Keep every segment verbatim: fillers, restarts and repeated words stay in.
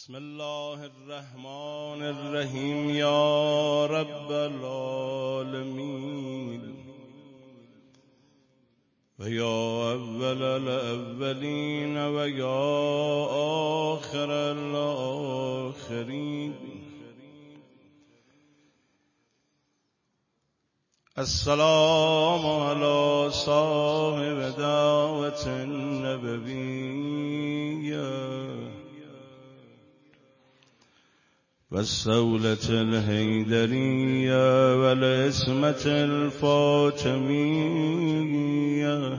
بسم الله الرحمن الرحیم یا رب العالمین و یا اول الاولین و یا آخر الاخرین. السلام علی صاحب دعوت النبویه والسولة الحیدریه والعصمة الفاطمیه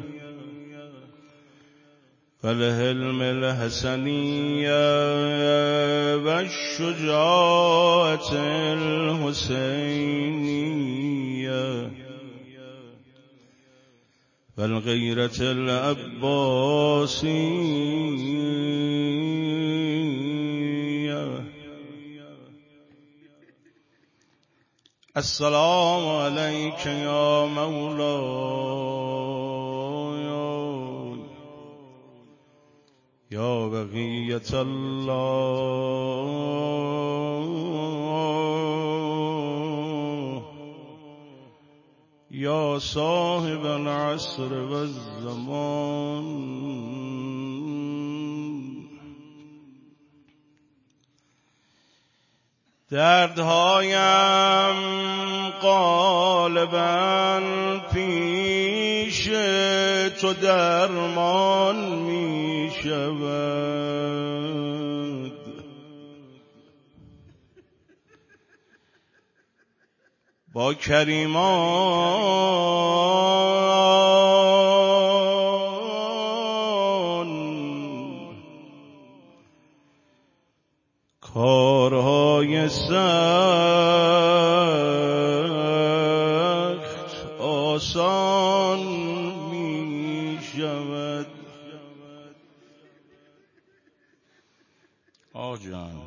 والحلم الحسنیه والشجاعة الحسینیه والغیرة العباسیه. السلام علیک یا مولاي یا بقیة الله یا صاحب العصر والزمان. دردهایم غالباً پیش تو درمان می شود، با کریمان کارهای سخت آسان می شود. آقا جان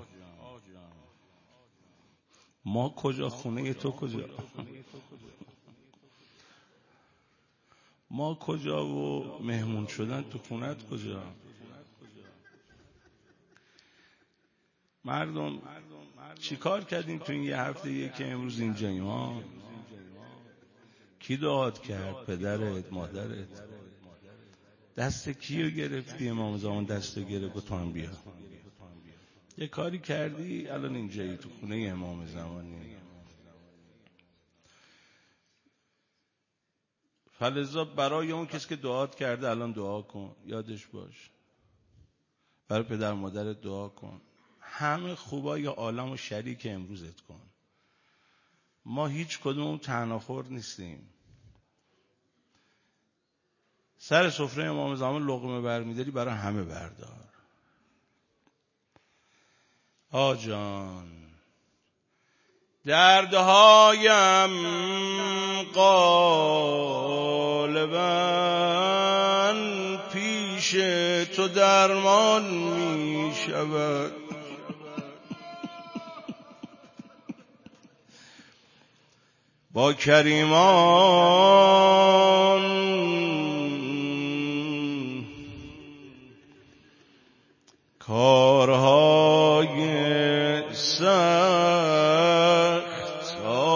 ما کجا، خونه تو کجا؟ ما کجا و مهمون شدن تو خونت کجا؟ مردم چی کار کردیم تو این یه هفته یه که امروز اینجاییم ها؟ کی دعات کرد؟ پدرت، مادرت؟ دست کیو گرفتی؟ امام زمان دست گرفت و تو هم بیا. یه کاری کردی الان اینجایی تو خونه امام زمانی. فلذا برای اون کسی که دعات کرده الان دعا کن، یادش باش. برای پدر مادرت دعا کن. همه خوبای عالم و شریک امروزت کن. ما هیچ کدوم تناخور نیستیم. سر سفره امام زمان لقمه برمیداری برای همه بردار. آجان دردهایم غالباً پیش تو درمان می شود، با کریمان کارهای سخت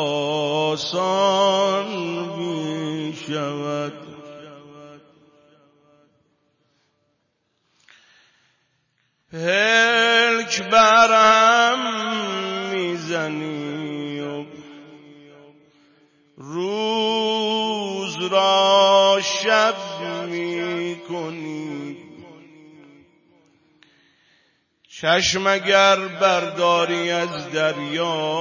آسان می شود. پلک برهم میزنی و روز را شب می کنی. چشم اگر برداری از دریا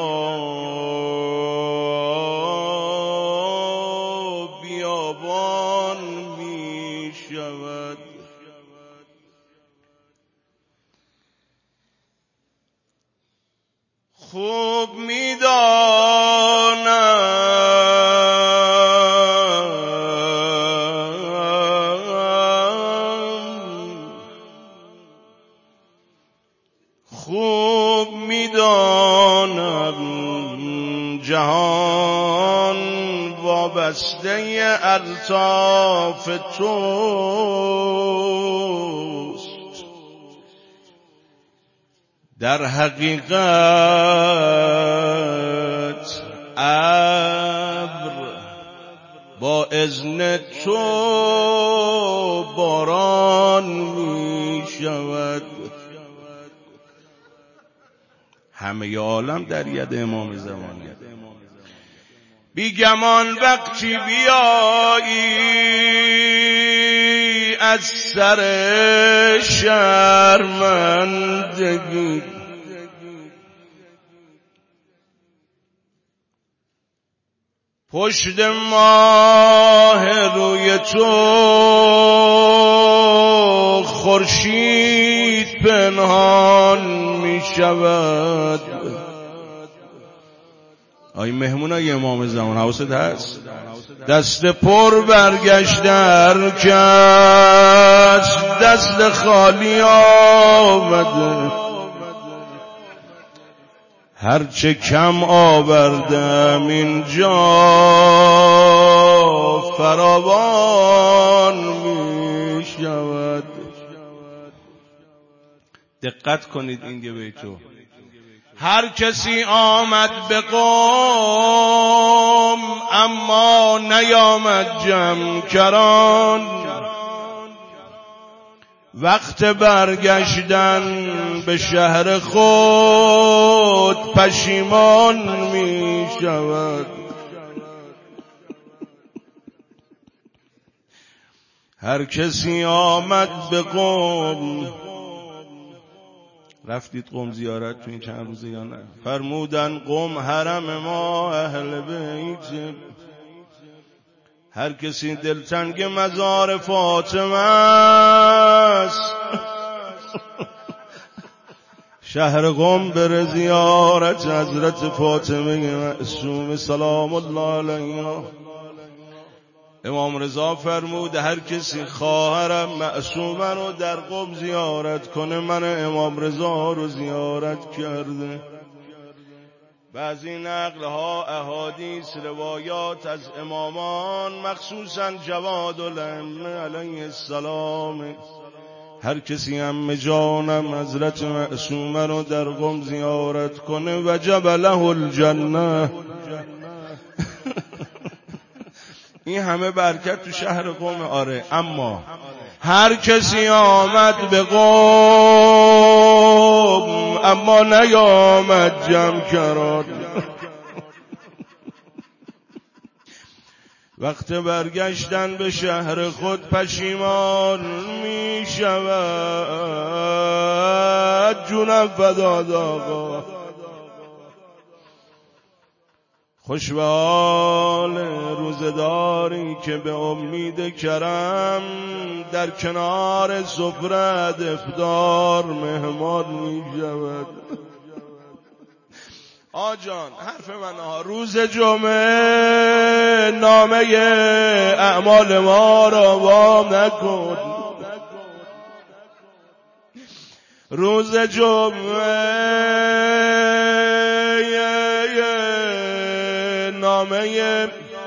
بیابان می شود. خوب می دانم خوب می دانم جهان وابسته الطاف توست. در حقیقت ابر با اذن تو باران می شود. همه عالم در ید امام زمانی. بیگمان وقتی بیایی از سر شرمندگی، پشت ماه روی تو خورشید پنهان می شود. آی مهمونای امام زمان حواست هست؟ دست پر برگشت در کس، دست خالی آمده. هرچه کم آوردم اینجا فراوان می شود. دقت کنید این بیتو. هر کسی آمد به قوم اما نیامد جمع کران، وقت برگشتن به شهر خود پشیمان می شود. هر کسی آمد به قوم، رفتید قوم زیارت تو این چند روزه یا نه؟ فرمودن قوم حرم ما اهل بیت. هر کسی دلتنگ مزار فاطمه است، شهر قم بر زیارت حضرت فاطمه معصومه سلام الله علیها. امام رضا فرمود هر کسی خواهرم معصومه رو در قم زیارت کنه من امام رضا رو زیارت کرده. بعضی نقلها احادیث روایات از امامان مخصوصا جواد الائمه علیه السلام، هر کسی هم جانم حضرت معصومه رو در قم زیارت کنه وجب له الجنه. این همه برکت تو شهر قم. آره، اما هر کسی آمد به قم اما نیامد جمع کرد، وقت برگشتن به شهر خود پشیمان می شود. جونم فداد آقا. خوش به حال روزداری که به امید کرم در کنار سفره افطار مهمان می شود. آجان حرف من ها، روز جمعه نامه اعمال ما را وام نکن. روز جمعه نامه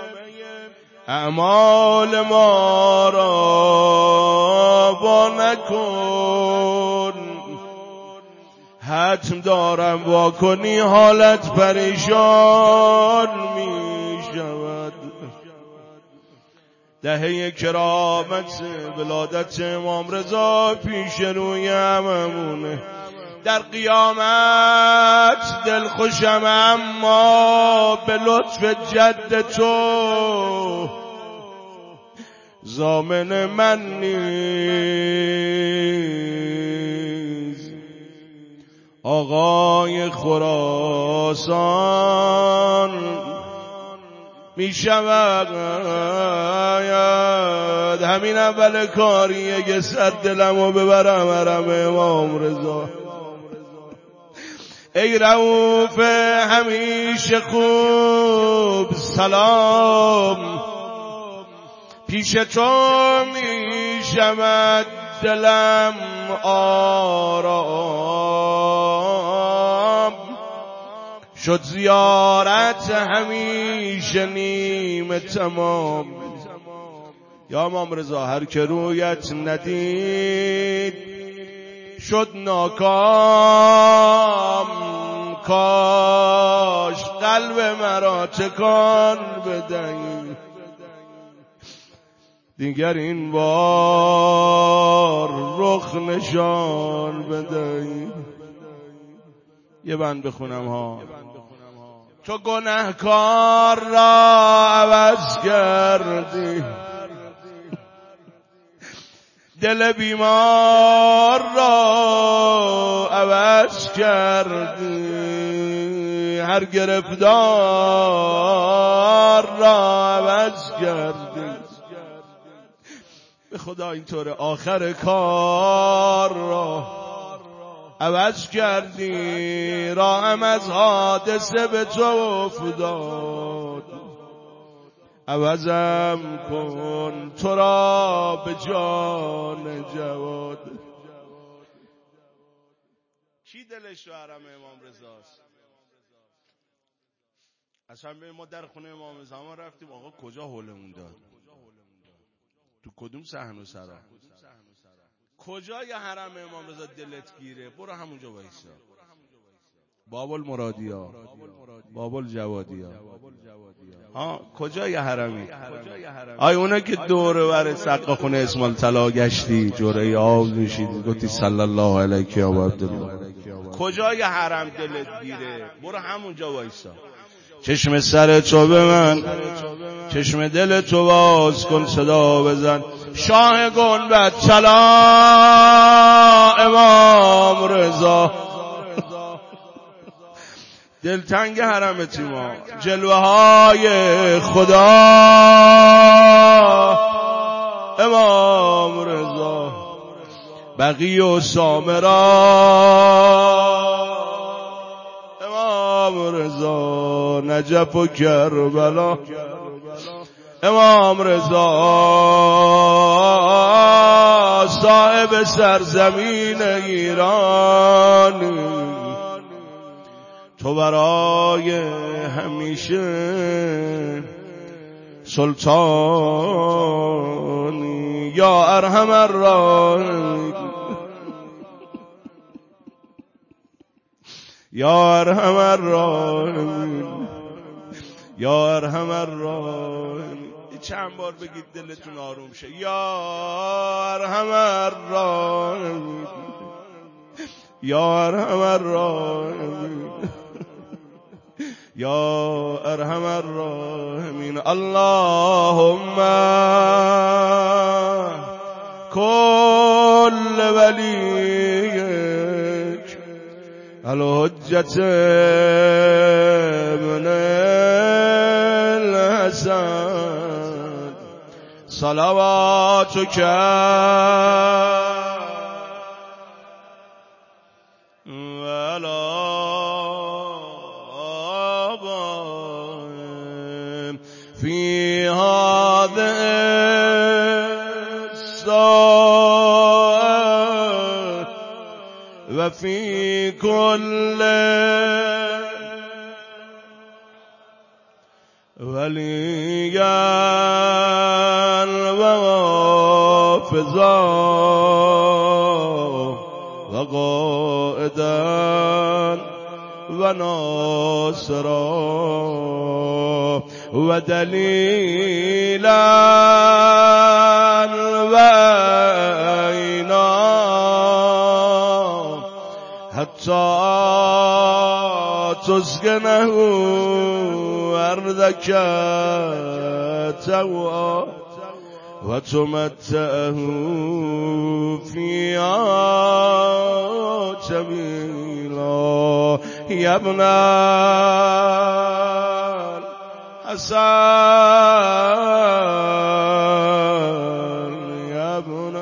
اعمال ما را وا نکن. حتم دارم وا کنی حالت پریشان می شود. دهه کرامت ولادت امام رضا پیش روی هممونه. در قیامت دلخوشم اما به لطف جد تو ضامن من نیز. آقای خراسان می شود همین اول کاریه که سر دلمو ببرم حرم امام رضا. ای رؤوف همیشه خوب سلام، پیش تو می شود دلم آرام. شد زیارت همیشه نیمه تمام. یا امام رضا هر که رویت ندید شد ناکام، کاش قلب مرا تکان بدهی، دیگر این بار رخ نشان بدهی. یه بند بخونم ها. تو گنهکار را عوض کردی، دل بیمار را عوض کردی، هر گرفتار را عوض کردی. به خدا اینطور آخر کار را عوض کردی، راهم از حادثه به تو افتاد، عوضم کن تو را به جان جواد. کی دلش تو حرم امام رضاست؟ اصلا ما در خونه امام زمان رفتیم، آقا کجا حولمون داد؟ تو کدوم صحن و سرا؟ کجا یا حرم امام رضا دلت گیره؟ برو همونجا وایسا. بابل مرادیا، بابل جوادیا، ها کجا یا حرمی؟ آی اونا که دور ور سقا خونه اسماعیل طلا گشتی، جوره آب نوشیدی، گفتی صلی الله علیک یا عبدالله، کجا یا حرم دلت گیره؟ برو همونجا وایسا. چشم سر تو به من، چشم دل تو باز کن، صدا بزن شاه گنبد طلا امام رضا. دلتنگ حرمتی ما، جلوه های خدا امام رضا، بقی و سامرا امام رضا، نجف و کربلا امام رضا، صاحب سرزمین ایران، تو برای همیشه سلطانی یا ارحم الراحمین، یا ارحم الراحمین، یا ارحم الراحمین. چند بار بگید دلتون آروم شه. یا ارحم الراحمین، یا ارحم الراحمین، یا ارحم الراحمین. اللهم کل ولیک الحجة ابن الحسن صلواتک في هذه الساعة وفي كل وليا وحافظا وقائدا وناصرا ودليلا وعينا حتى تسكنه أرضك طوعا وتمتعه فيها جميلا. يا ابن حسن يا ابن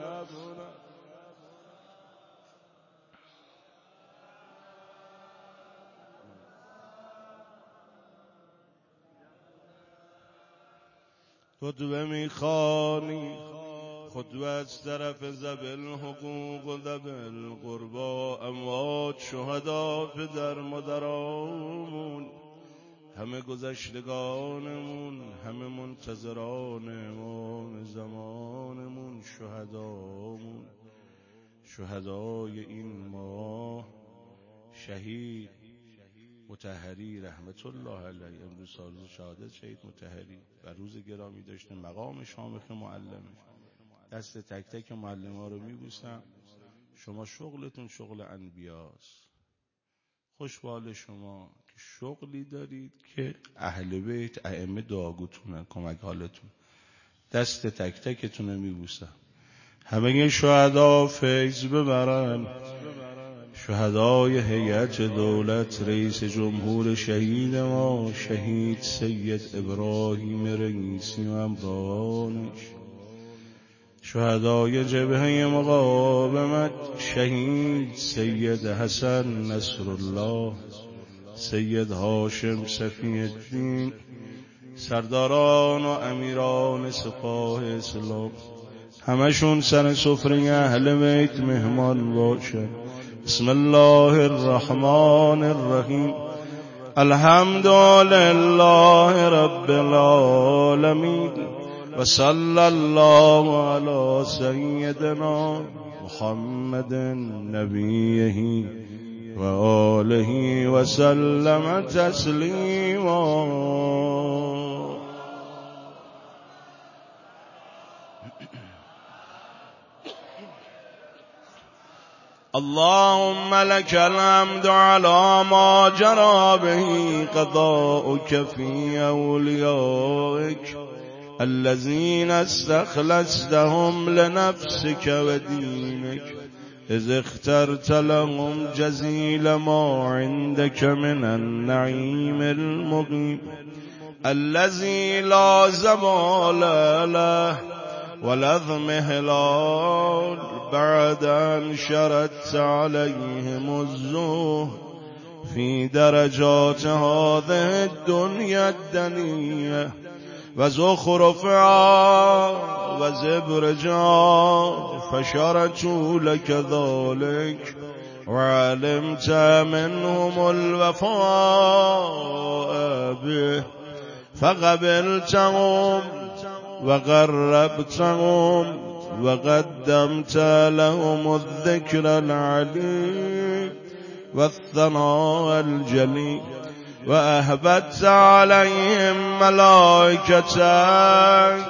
خطبه میخوانی، خطبه از طرف ذوی الحقوق و ذوی القربا، اموات شهدا پدر مادرامون، همه گذشتگانمون، همه منتظران امام زمانمون، شهدامون، شهدای این ماه شهید مطهری رحمت الله علیه، امروز سال شهادت شهید مطهری و روز گرامی داشته، مقام شامخ معلمه. دست تک تک معلم ها رو میبوسم. شما شغلتون شغل انبیاست. خوشبال شما که شغلی دارید که اهل بیت ائمه دعاگوتونن، کمک حالتون. دست تک تکتون رو میبوسم. همه شهدا فیض ببرن، شهدای هیئت دولت، رئیس جمهور شهید ما شهید سید ابراهیم رئیسی و امرانش، شهدای جبهه مقاومت شهید سید حسن نصرالله، سید هاشم صفی الدین، سرداران و امیران سپاه اسلام، همشون سر سفره اهل بیت مهمان باشن. بسم الله الرحمن الرحیم. الحمد لله رب العالمین و صلی الله علی سیدنا محمد نبیه و آله و سلم تسلیما. اللهم لك الحمد على ما جرى به قضاؤك في أوليائك الذين استخلصتهم لنفسك ودينك، إذ اخترت لهم جزيل ما عندك من النعيم المقيم الذي لا زوال له ولا اضمحلال بعد أن شردت عليهم الزهد في درجات هذه الدنيا الدنية وزخرفها وزبرجها، فشرتوا لك ذلك وعلمت منهم الوفاء به فقبلتهم وقربتهم وقدمت لهم الذكر العلي والثناء الجلي، وأهبت عليهم ملائكتك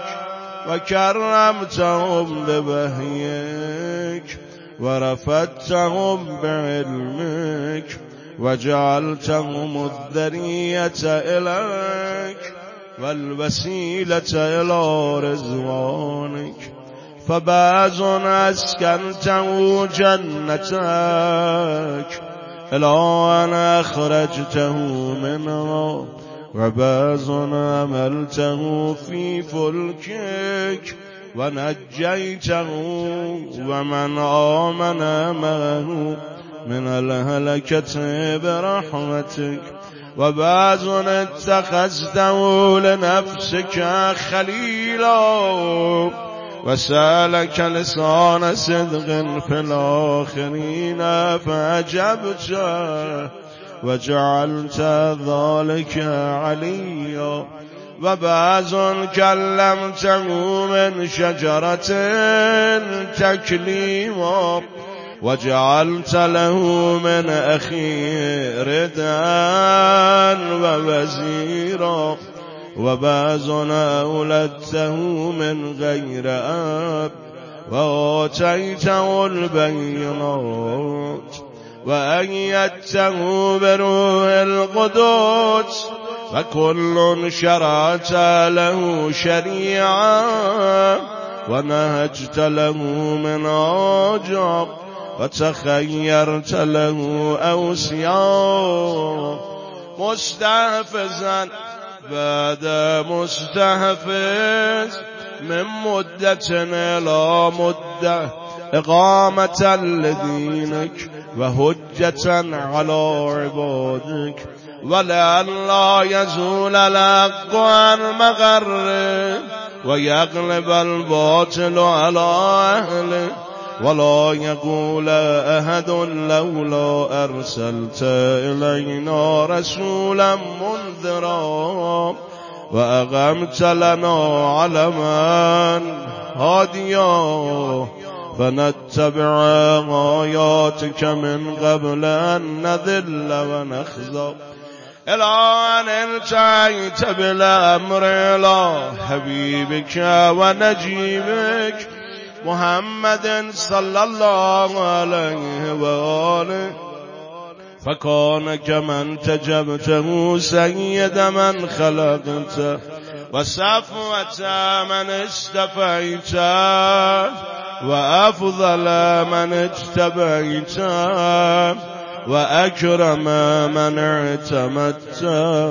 وكرمتهم بوحيك ورفعتهم بعلمك وجعلتهم الذرية إليك والوسيلة إلى رضوانك، فبعض أسكنته جنتك إلى أن أخرجته منها، وبعض عملته في فلكك ونجيته ومن آمن معه من الهلكة برحمتك، وبعض اتخذته لنفسك خليلا وسألك لسان صدق في الآخرين فأجبت وجعلت ذلك عليا، وبعض كلمته من شجرة تكليما وجعلت له من أخيه ردا ووزيرا، وبعض أولدته من غير أب وآتيته البينات وأيدته بروح القدس، فكل شرعت له شريعا ونهجت له منهاجا وتخيرت له أوصيا، مستحفظا بعد مستحفظ من مدة إلى مدة إقامة لدينك وحجة على عبادك، ولئلا يزول الحق عن مغره ويغلب الباطل على أهله، ولا يقول أحد لولا أرسلت إلينا رسولا منذرا وأقمت لنا علما هاديا، فنتبع آياتك من قبل أن نذل ونخزى إلى أن انتهيت بالأمر إلى حبيبك ونجيبك محمد صلى الله عليه وآله فكان كمن تجبته سيد من خلقته وصفوة من استفيت وأفضل من اجتبيت وأكرم من اعتمدت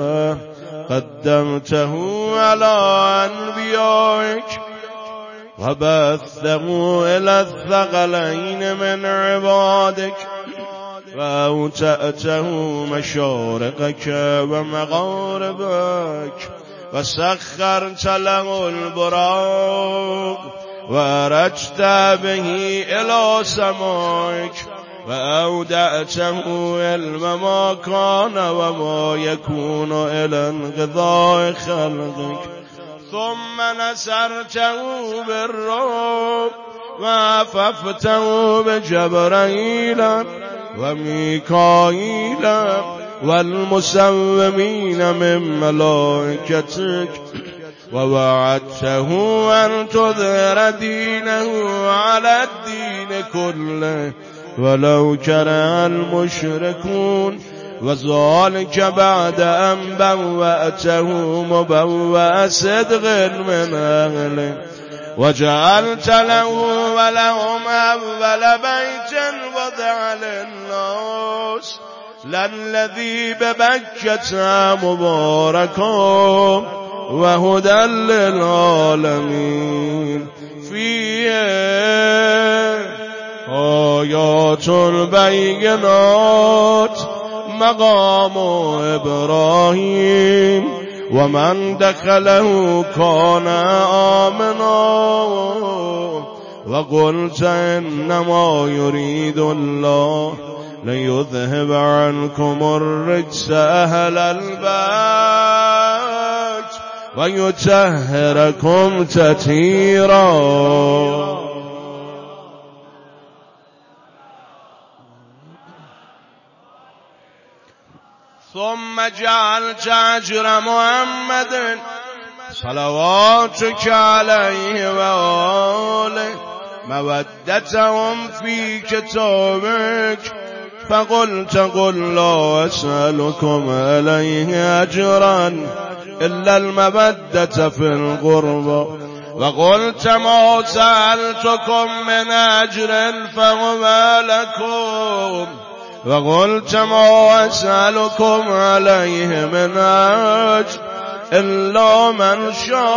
قدمته على أنبيائك وبثه إلى الثقلين من عبادك وأوتأته مشارقك ومغاربك وسخرت له البراق وأرجت به إلى سمائك وأودعته علم ما كان وما يكون إلى انقضاء خلقك ثم نصرته بالروح وعففته بجبرائيل وميكائيل والمسومين من ملائكتك ووعدته أن تظهر دينه على الدين كله ولو كره المشركون وذلك بعد أن بوأته مبوأ صدق من أهله وجعلت له ولهم أول بيت وضع للناس للذي ببكة مباركا وهدى للعالمين فيه آيات البينات مقام إبراهيم ومن دخله كان آمنا وقلت إنما يريد الله ليذهب عنكم الرجس أهل البيت ويطهركم تطهيرا ثم جعلت أجر محمد صلواتك عليه وآله مودتهم في كتابك فقلت قل لا أسألكم عليه أجرا إلا المودة في القربى وقلت ما سألتكم من أجر فهو لكم وقلت ما أسألكم عليه من أجر إلا من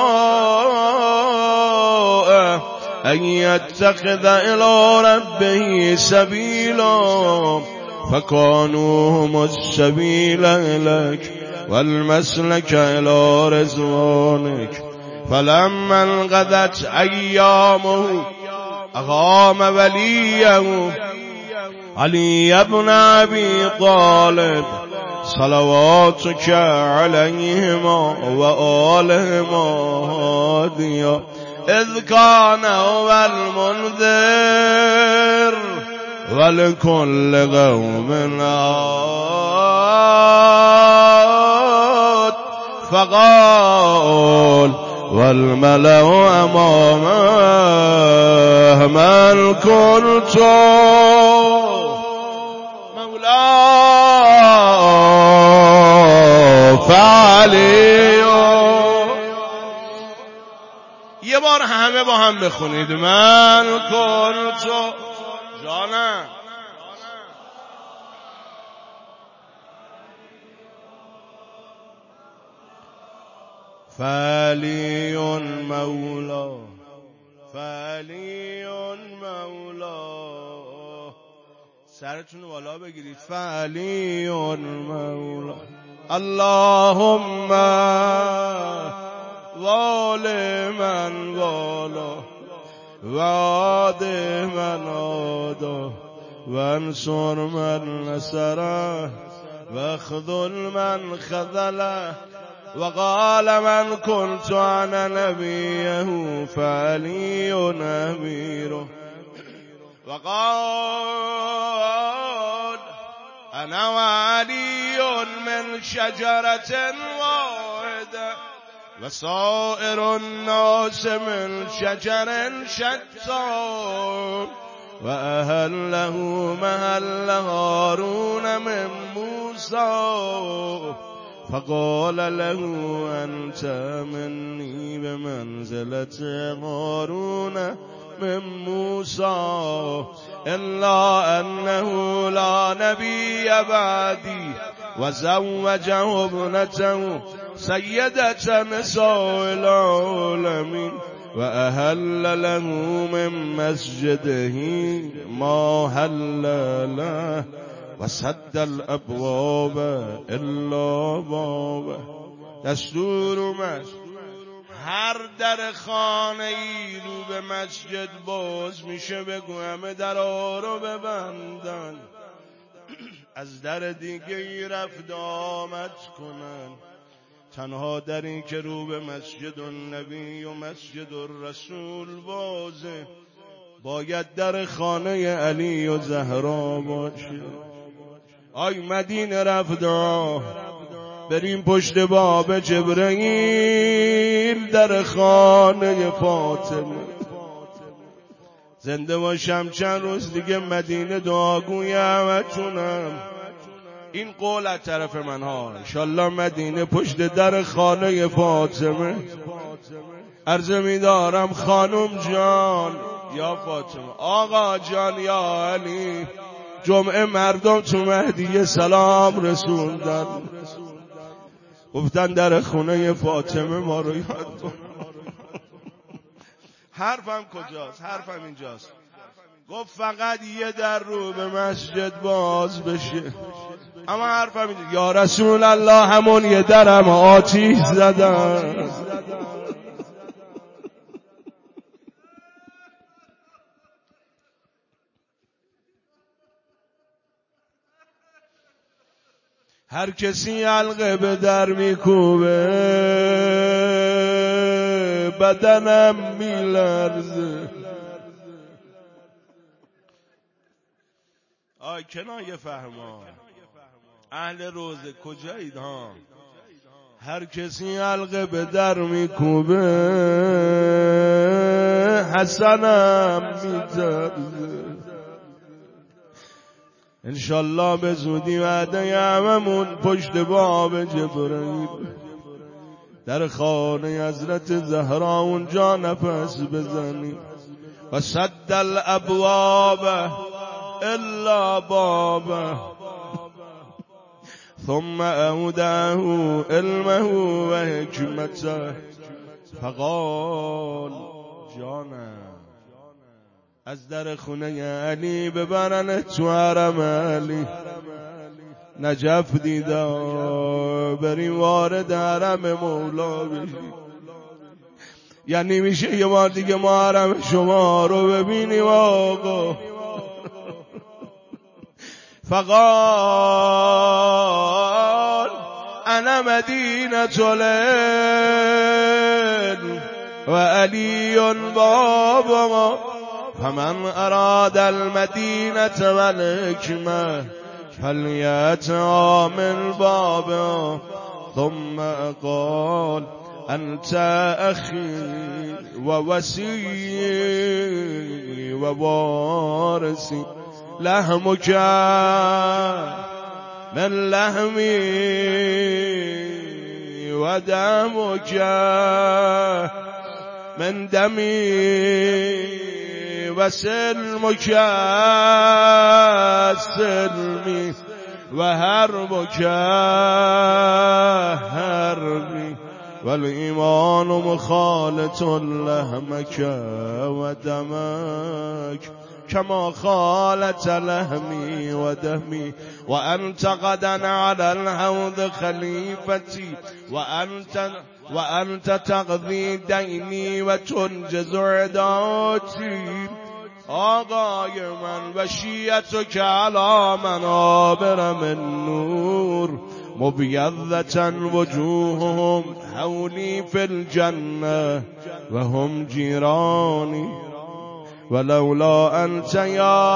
شاء أن يتخذ إلى ربه سبيلا فكانوا هم السبيل إليك والمسلك إلى رضوانك فلما انقضت أيامه أقام وليه علي بن أبي طالب صلواتك عليهما وآلهما هاديا إذ كان هو المنذر ولكل قوم عاد فقال والملأ أمامه من كنت مولاه فعلي. یه بار همه با هم بخونید من کنت جانم فعلی مولا فعلی مولا سرتون بالا بگیرید فعلی مولا اللهم وال من والا وعاد من عادا وانصر من نصره واخذل من خذله وقال من كنت انا نبيه فعلي اميره وقال انا وعلي من شجرة واحدة وسائر الناس من شجر شتى وأهله محل هارون من موسى فقال له أنت مني بمنزلة هارون من موسى إلا أنه لا نبي بعدي وزوجه ابنته سيدة نساء العالمين وأهل له من مسجده ما هل له وسد الأبواب إلا بابه. دستور مسجد هر در خانه ای رو به مسجد باز میشه بگو همه درها رو ببندن، از در دیگه ای رفت آمد کنن، تنها در این که رو به مسجد النبی و مسجد الرسول بازه باید در خانه علی و زهرا باشه. آی مدینه رفتا بریم پشت باب جبرئیل در خانه فاطمه. زنده باشم چند روز دیگه مدینه دعاگوی همتونم. این قول از طرف من ها، انشالله مدینه پشت در خانه فاطمه. عرض می دارم خانم جان یا فاطمه، آقا جان یا علی، جمعه مردم تو مهدیه سلام رسوندن، گفتن در خونه فاطمه ما رو یاد کن. حرفم کجاست؟ حرفم اینجاست. گفت فقط یه در رو به مسجد باز بشه. اما حرفم اینجاست یا رسول الله همون یه درم آتیش زدن. هر کسی حلقه به در میکوبه بدنم میلرزه. آی کنایه فهما اهل روزه کجایید ها؟ هر کسی حلقه به در میکوبه حسنم میترزه. انشالله به زودی وعده هممون پشت باب جبرئیل در خانه حضرت زهرا اونجا نفس بزنیم. و سد الابواب الا بابه ثم اودعه علمه و حکمته فقال جانم از در خونه علی ببرن تو حرم علی. نجف دیده بریم وارد حرم مولا بشیم، یعنی میشه یه بار دیگه ما حرم شما رو ببینیم آقا. فقال انا مدینة العلم و علی بابا فمن اراد المدینة والحکمة فلیأتها من بابها. ثم قال انت اخی و وصی و وارثی لحمک من لحمی و دمک من دمی و سلمک سلمی و حربک حربی والایمان مخالط لحمک و دمک كما خالت لحمي ودمي وأنت غدا على الحوض خليفتي وأنت وأنت تقضي ديني وتنجز عداتي. آقای من و شیعتك على منابر من نور مبيضة وجوههم حولي في الجنة وهم جيراني ولولا أنت يا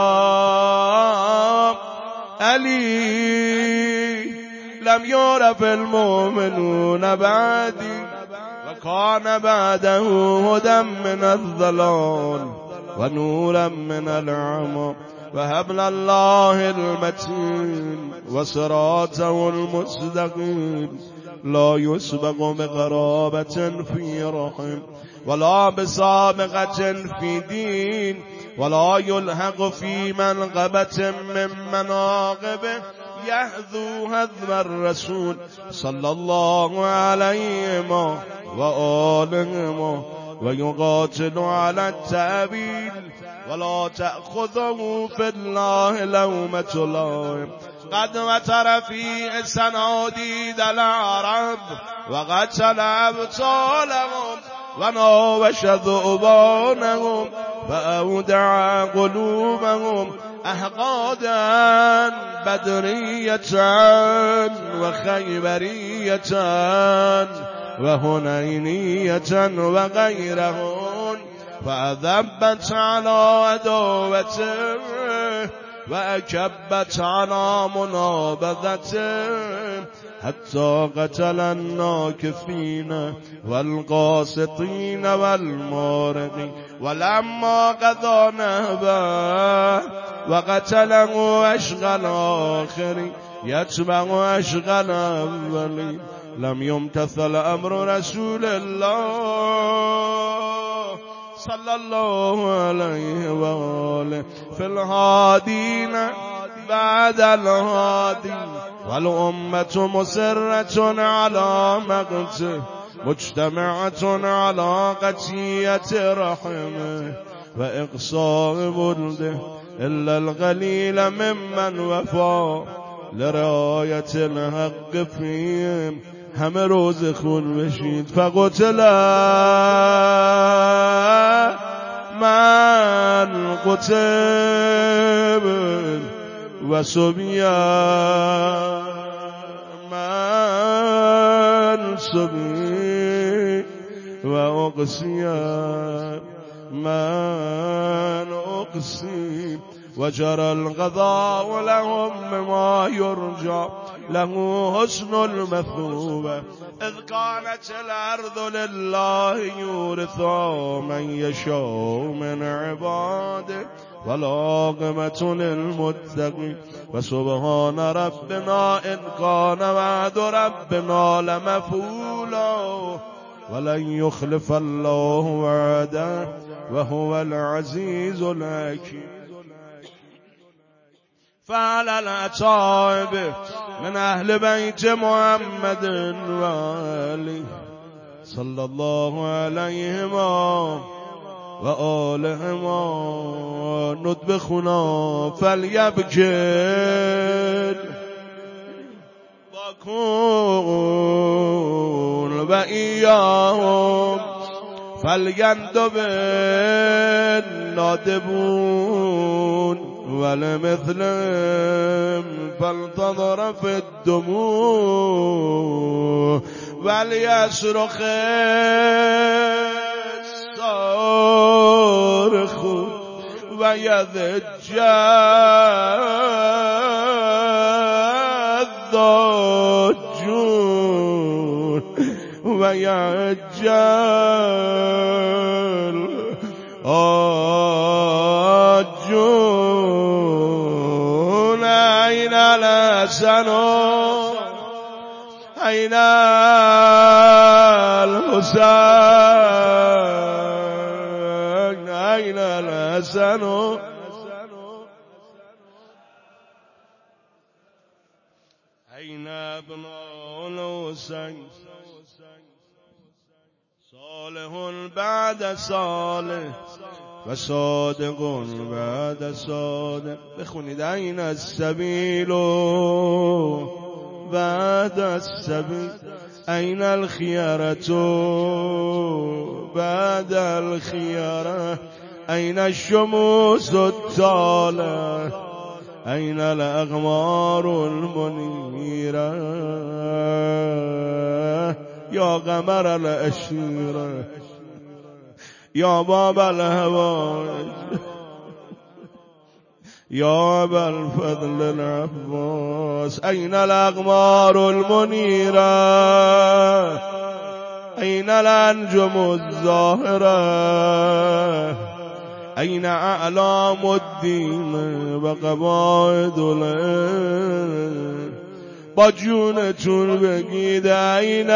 علي لم يعرف المؤمنون بعدي وكان بعده هدى من الضلال ونورا من العمى وهبل الله المتين وصراطه المستقيم لا يسبق بقرابة في رحم ولا بسابقة في دين ولا يلحق في منقبة من مناقبه يحذو هذب الرسول صلى الله عليه وآله ويقاتل على التأبيد ولا تأخذه في الله لومة لائم قد وتر في سناديد العرب وقتل أبطالهم وناوش ذؤبانهم فأودع قلوبهم أحقادا بدرية وخيبرية وهنينية وغيرهن فأذبت على عدوته وأكبت على منابذته حتى قتل الناكفين والقاسطين والمارقين ولما قضى نهبه وقتله أشغل آخرين يتبع أشغل أولين لم يمتثل أمر رسول الله صلى الله عليه وآله في الهادين بعد الهادي والأمة مسرة على مقته مجتمعة على قتية رحمه وإقصاء بلده إلا القليل ممن وفى لرعاية الحق فيهم هم روز خون بشید فقتل من قتل وسبيا من سبي وأقسيا من أقسي وجرى القضاء لهم بما يرجى له حسن المثوبة إذ كانت الأرض لله يورثها من يشاء من عباده والعاقبة للمتقين وسبحان ربنا إن كان وعد ربنا لمفعولا ولن يخلف الله وعده وهو العزيز الحكيم فعلى الأتائب من أهل بيت محمد وآله صلى الله عليهم وآلهم ندبخنا فليبكر وكون وإياهم فليندب النادبون ولمثلهم فلتضر في الدموع وليصرخ الصارخ ويضج الضاجون ويعجل آجون أين الحسن أين الحسين أين الحسن أين ابن الحسين صالح بعد صالح وصادق بعد صادق بخونید أين السبيل بعد السبيل أين الخيارة بعد الخيارة أين الشموس الطالع أين الأغمار المنيرة يا قمر الأشيرة یا باب الهوائج یا ابا الفضل العباس این الاقمار المنیره این الانجم الظاهره این اعلام الدین و قواعد العلم با جونتون بگید این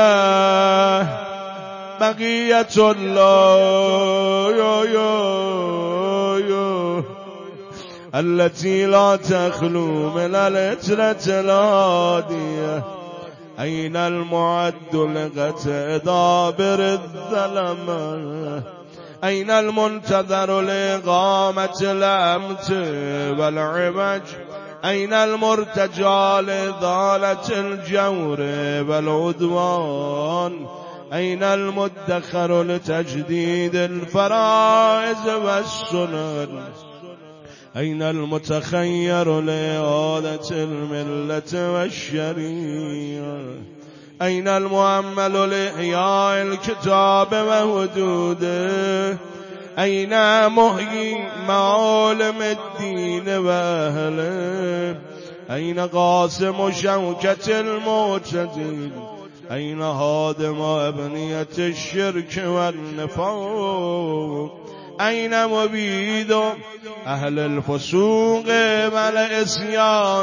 بقیت الله یا یا یا التي لا تخلو من العترة الهادية أين المعد لقطع دابر الظلمة أين المنتظر لإقامة الأمت والعوج أين المرتجى لإزالة الجور والعدوان أين المدخر لتجديد الفرائض والسنن أين المتخير لإعادة الملة والشريعة أين المؤمل لإحياء الكتاب وحدوده أين محيي معالم الدين وأهله أين قاسم شوكة المعتدل أين هادم أبنية الشرك والنفاق أين مبيد أهل الفسوق والعصيان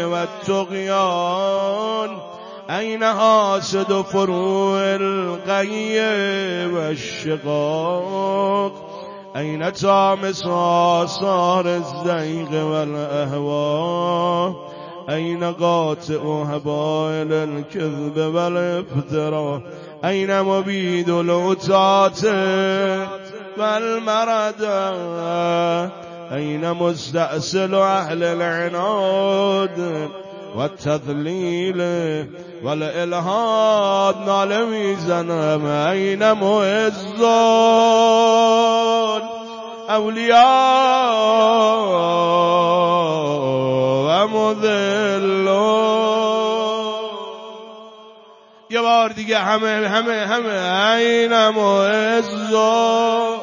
والطغيان أين حاسد فروع الغي والشقاق أين طامس آثار الزيغ والأهواء أين قاطئ هبائل الكذب والافتراء أين مبيد العتاة والمرض أين مستأصل أهل العناد والتضليل والإلحاد نعلمي زنم أين معزون أولياء ومذلون یه بار دیگه همه همه همه أين معزون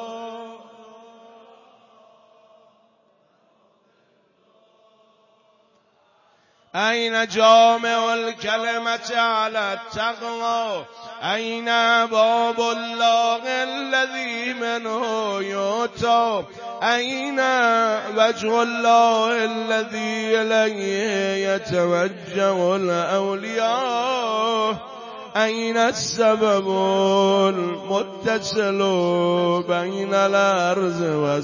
أين جامع الكلمة على التقوى أين باب الله الذي منه يؤتى أين وجه الله الذي إليه يتوجه الأولياء أين السبب المتصل بين الأرض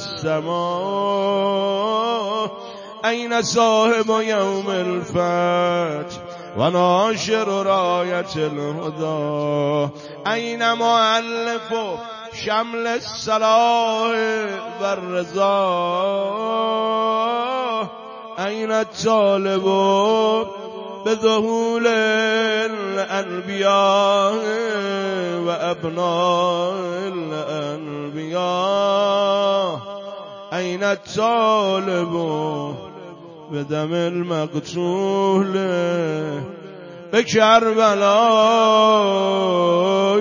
والسماء أين صاحب يوم الفتح وناشر راية الهدى أين مؤلف شمل الصلاح والرضا أين الطالب بظهور الأنبياء وأبناء الأنبياء أين الطالب بدم المقتول بكربلاء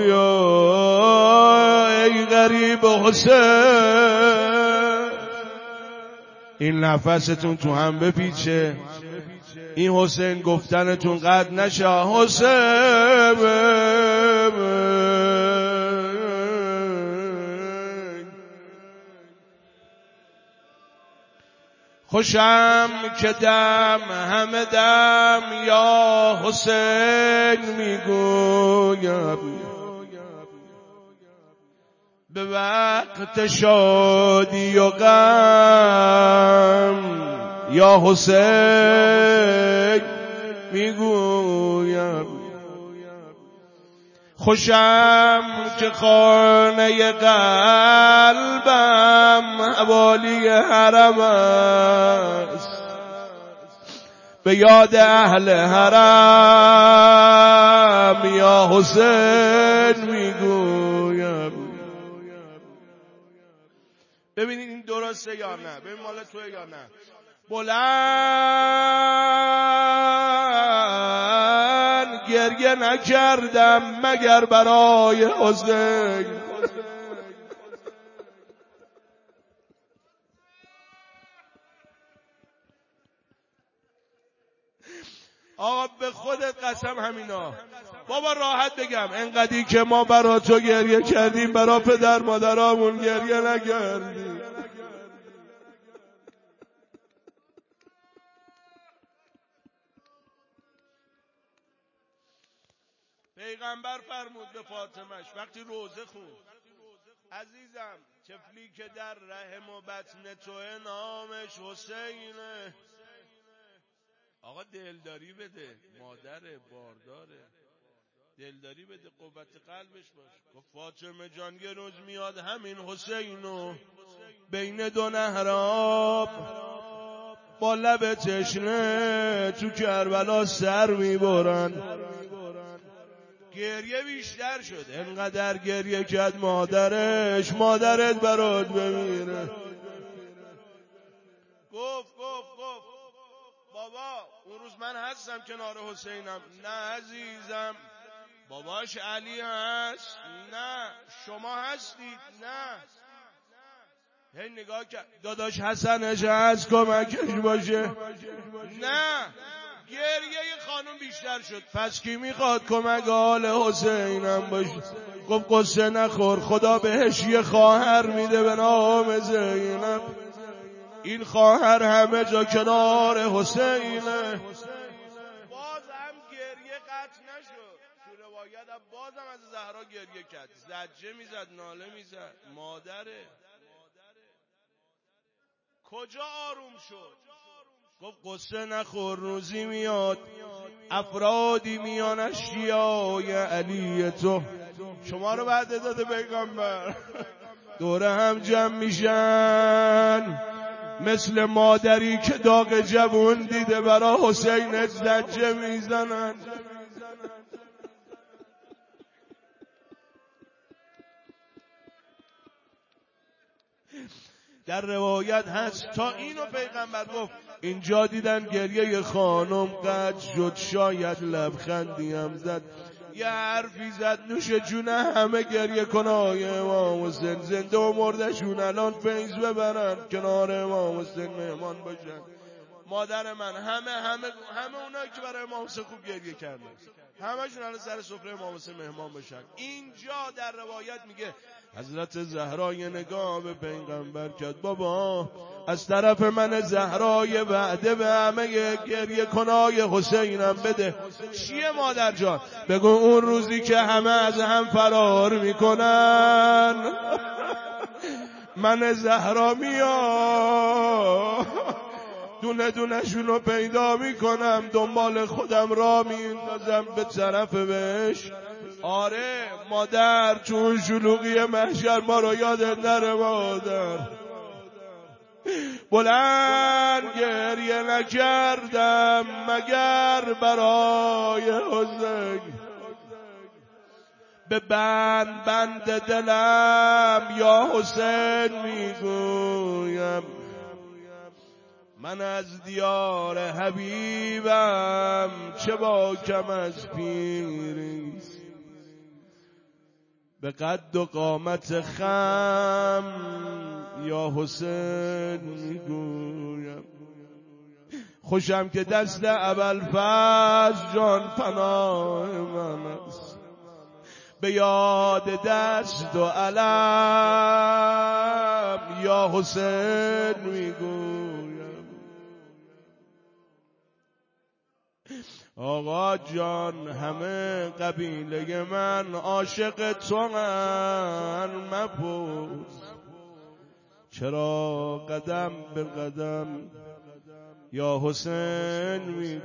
ای غریب حسین این نفستون تو هم بپیچه این حسین گفتنتون قد نشه حسین خوشم که دم همه دم یا حسین میگویم به وقت شادی و غم یا حسین میگویم خوشم که خانه قلبم حوالی حرم است به یاد اهل حرم یا حسین میگویم. ببینید این درسته یا نه؟ ببین مال توه یا نه؟ بلند گریه نکردم مگر برای حسین آقا به خودت قسم همینا. بابا راحت بگم انقدری که ما برا تو گریه کردیم برا پدر مادرامون گریه نکردیم. پیغمبر فرمود به فاطمش وقتی روزه خوند عزیزم طفلی که در رحم و بطن توه نامش حسینه. آقا دلداری بده، مادره بارداره، دلداری بده قوت قلبش باش. گفت فاطمه جان یه روز میاد همین حسینو بین دو نهر آب با لب تشنه تو کربلا سر میبرن. گریه بیشتر شد، انقدر گریه کرد مادرش مادرت برات بمیره. گفت گفت گفت بابا اون روز من هستم کنار حسینم. نه عزیزم. باباش علی هست؟ نه. شما هستید؟ نه. هی نگاه کرد داداش حسنش هست کمکش باشه؟ نه. گریه خانم بیشتر شد. پس کی میخواد کمک حال حسینم باشه؟ گفت قصه نخور، خدا بهش یه خواهر میده به نام زینب. این خواهر همه جا کنار حسینه. باز هم گریه قطع نشد. تو روایت هم باز هم از زهرا گریه کرد، زجه میزد، ناله میزد. مادره کجا آروم شد؟ گفت قصه نخور، روزی میاد افرادی میان اشیای علی تو شما رو بعد داده پیغمبر دوره هم جمع میشن مثل مادری که داغ جوون دیده برا حسین زجه میزنن. در روایت هست تا اینو پیغمبر گفت اینجا دیدن گریه خانم قطع شد، شاید لبخندی هم زد، یه حرفی زد، نوش جون همه گریه کنای امام حسین، زنده و مردشون الان فیض ببرن کنار امام حسین مهمان باشن. مادر من همه همه همه اونایی که برای امام حسین خوب گریه کردن همشون الان سر سفره امام حسین مهمان باشن. اینجا در روایت میگه حضرت زهرا یه نگاه به پیغمبر کرد، بابا از طرف من زهرای وعده به همه گریه کنای حسینم بده. چیه مادر جان؟ بگو اون روزی که همه از هم فرار میکنن من زهرا میام دونه دونه شونو پیدا میکنم، دنبال خودم را میندازم به طرف بهش. آره مادر چون شلوغی محشر ما رو یادت نره مادر. بلند گریه نکردم مگر برای حسین، به بند بند دلم یا حسین میگویم، من از دیار حبیبم چه با کم از پیریست، به قد و قامت خم یا حسین میگویم. خوشم که دست ابوالفضل جان پناه من است، به یاد دست و علم یا حسین میگویم. آقا جان همه قبیله من عاشق تو هن، مپرس چرا قدم به قدم یا حسین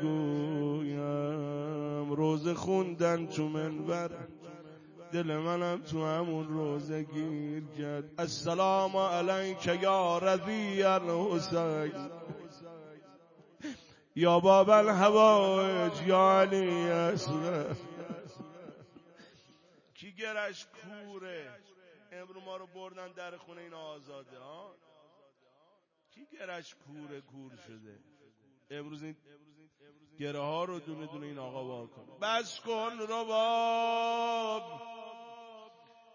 میگویم. روزه خوندن تو منبر دل منم تو همون روزه گیر کرد. السلام علیک یا رضی الحسین یا باب الحوائج یا علی اصغر. کی گرش کوره؟ امرو ما رو بردن در خونه این آزاده ها. کی گرش کوره کور شده؟ امروز این گره ها رو دونه دونه این آقا واکن. بس کن رباب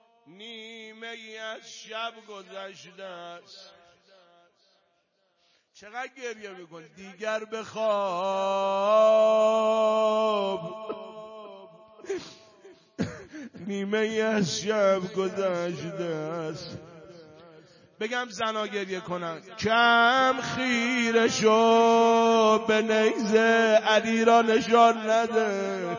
نیمه ای از شب گذشته است، چقدر گریه میکنی؟ دیگر به خواب نیمه از شب گذشته است. بگم زنا گریه کنن کم خیره شو به نیزه علی را نشان نده.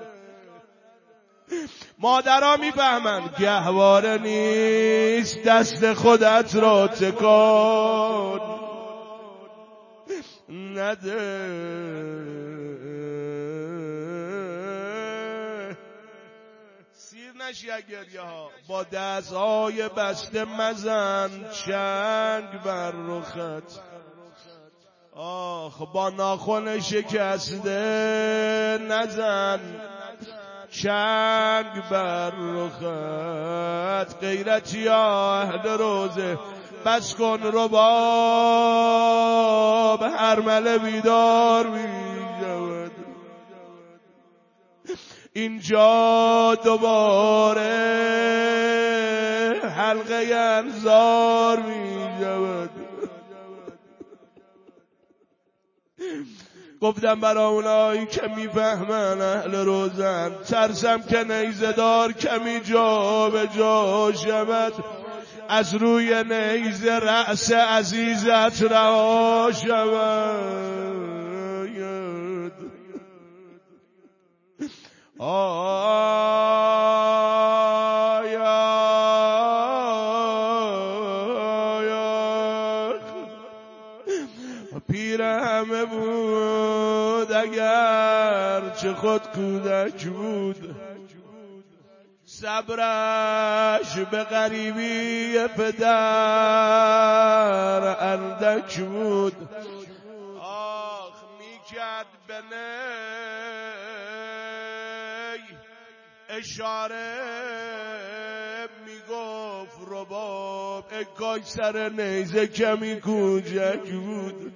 مادرها میفهمند گهواره نیست دست خودت را تکان نده. سیر نشی از گریه ها. با دستهای بسته مزن چنگ بر رخت. آخ با ناخن شکسته نزن چنگ بر رخت. غیرتی اهل روزه بس کن رباب هرمله بیدار می شود. اینجا دوباره حلقه انظار می شود. گفتم برای اونایی که میفهمن اهل روزن ترسم که نیزه دار کمی جا به جا شود. از روی نیزه رأس عزیزت رها شود. پیر همه بود اگر چه خود کودک بود. صبرش به غریبی پدر اندک بود. آخ میکرد به نی اشاره میگفت رباب اگای سر نیزه کمی کوچک بود.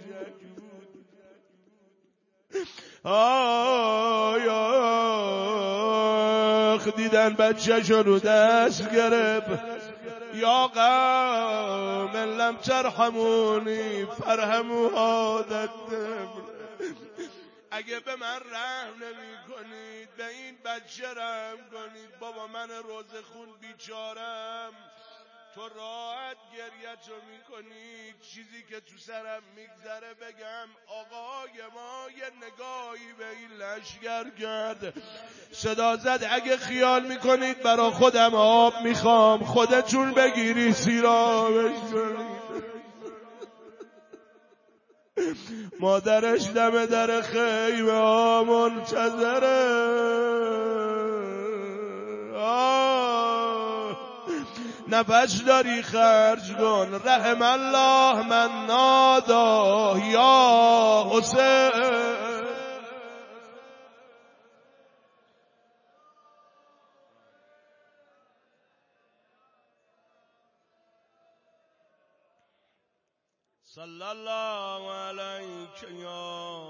آی آخ دیدن بچه‌شو رو دست گرفت. یا قوم لم ترحمونی فرحموا هذا الدم. اگه به من رحم نمی کنید به این بچه رحم کنید. بابا من روزه خون بیچارم تو راحت گریه‌تو میکنی. چیزی که تو سرم میگذره بگم آقای ما یه نگاهی به این لشگر کرد صدا زد اگه خیال میکنید برا خودم آب میخوام خودتون بگیری سیرابش کنید. مادرش دم در خیمه ها منتظره. نفس داری خرج کن رحم الله من نادا یا حسین. صلی الله علیک یا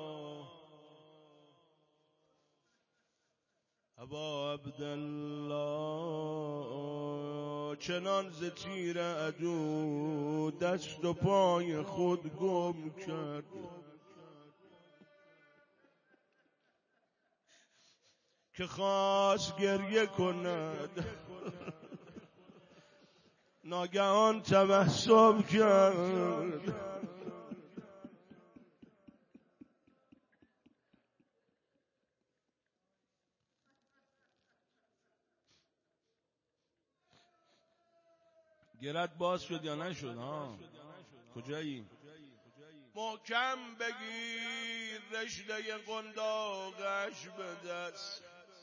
ابا عبدالله. چنان ز تیر عدو دست و پای خود گم کرد که خواست گریه کند ناگهان تبسم کرد. گرت باز شد یا نشد؟ ها کجایی؟ محکم بگیر رشته قنداقش به دست.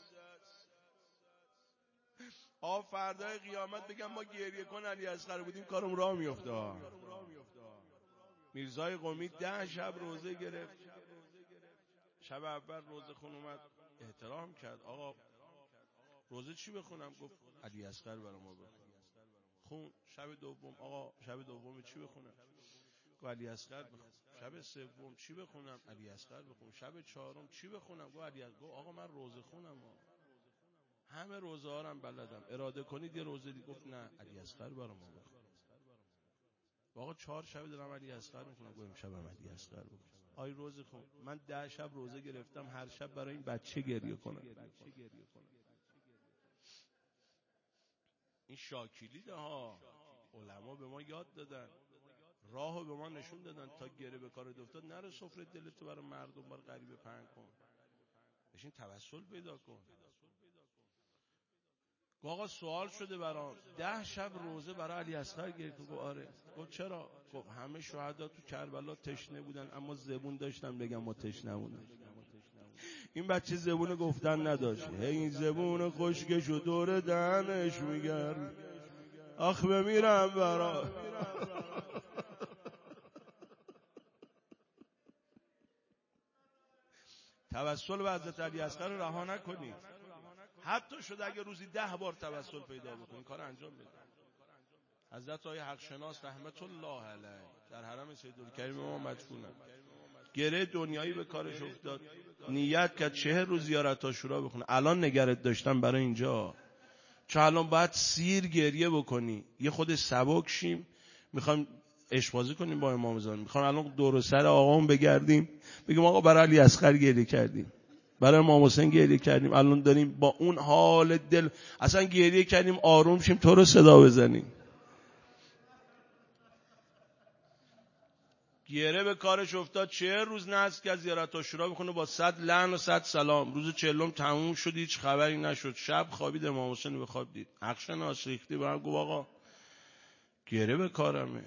آ فردای قیامت بگم ما گریه کن علی اصغر بودیم کارم راه میفته. میرزای قمی ده شب روزه گرفت. شب اول روزه خون اومد احترام کرد. آقا روزه چی بخونم؟ گفت علی اصغر برای ما بخون. خون. شب دوم آقا شب دوم چی بخونم؟ گفت علی اصغر بخون. شب سوم چی بخونم؟ علی اصغر بخون. شب چهارم چی بخونم؟ گفت علی اصغر. گفت آقا من روزه خونم ها. همه روزه ها رو بلدم اراده کنید یه روزه دیگه. گفت نه علی اصغر برای ما بخون. آقا چهار شب دارم علی اصغر میخونم. گفتم امشب هم علی اصغر بکن. آی روزه خون من ده شب روزه گرفتم هر شب برای این بچه گریه کنم. این شاکلیده ها. علما به ما یاد دادن، راهو به ما نشون دادن تا گره به کار افتاد نره سفره دلتو برای مردم بر غریبه پهن کن، بشین توسل پیدا کن. آقا سوال شده برام ده شب روزه برای علی اصغر گریه کن. گفت آره. گفت چرا؟ گفت همه شهدا تو کربلا تشنه بودن اما زبون داشتن بگم ما تشنه بودن. این بچه زبون گفتن نداشت. هی این زبون خشکش و دور دهنش میگرد آخ بمیرم برا. توسل به حضرت علی اصغر رو رها نکنید. حتی شده اگه روزی ده بار توسل پیدا بکنید کار انجام بدید. حضرت آقای حق شناس رحمت الله علیه در حرم سیدالکریم ما مدفونن. گره دنیایی به کارش افتاد، نیت کرد چهر روز زیارت عاشورا بکنه. الان نگرت داشتم برای اینجا، چون الان باید سیر گریه بکنی، یه خود سبک شیم. میخوام عشق‌بازی کنیم با امام زمان. میخوام الان دور و سر آقامون بگردیم بگیم آقا برای علی اصغر گریه کردیم، برای امام حسین گریه کردیم. الان داریم با اون حال دل اصلا گریه کردیم آروم شیم تو رو صدا بزنیم. گیره به کارش افتاد، چهر روز نذر که از زیارت عاشورا بخونه با صد لعن و صد سلام. روز چهلم تموم شد، هیچ خبری نشد. شب خوابید، امام حسین به خواب دید. حق شناس ریختی به هم. گفت آقا گیره به کارمه.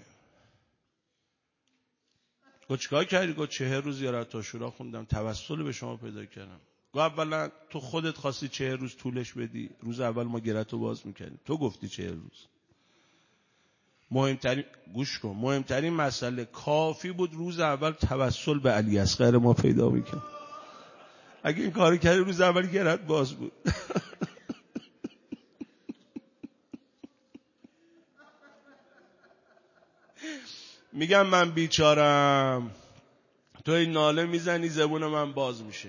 گفت چیکار کردی؟ گفت چهر روز زیارت عاشورا خوندم، توسل به شما پیدا کردم. گفت اولا تو خودت خواستی چهر روز طولش بدی، روز اول ما گیرتو باز میکردیم، تو گفتی چهر روز. مهمترین گوش کن، مهمترین مسئله کافی بود روز اول توسل به علی اصغر ما پیدا میکرد. اگه این کارو کردی روز اول گیرت باز بود. میگم من بیچارم، تو این ناله میزنی زبون من باز میشه.